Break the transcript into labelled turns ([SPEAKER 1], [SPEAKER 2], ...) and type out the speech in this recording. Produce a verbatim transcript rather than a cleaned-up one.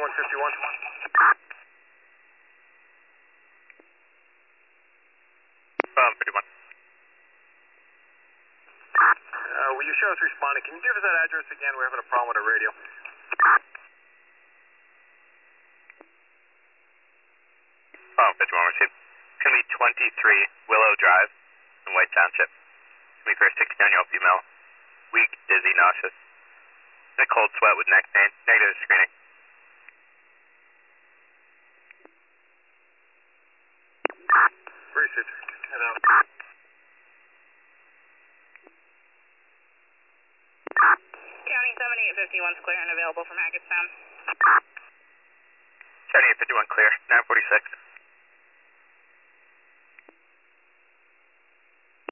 [SPEAKER 1] fifty-one fifty-one.
[SPEAKER 2] Um, fifty-one.
[SPEAKER 1] Uh, will you show us responding? Can you give us that address again? We're having a problem with our radio.
[SPEAKER 2] Oh, fifty-one received. It's going to be twenty-three Willow Drive in White Township. It's going to be for a sixteen-year-old female. Weak, dizzy, nauseous. And a cold sweat with neck pain. Negative screening.
[SPEAKER 1] Received. ten out.
[SPEAKER 3] County seventy-eight fifty-one is clear and available from Hackettstown.
[SPEAKER 2] seventy-eight fifty-one clear. nine forty-six.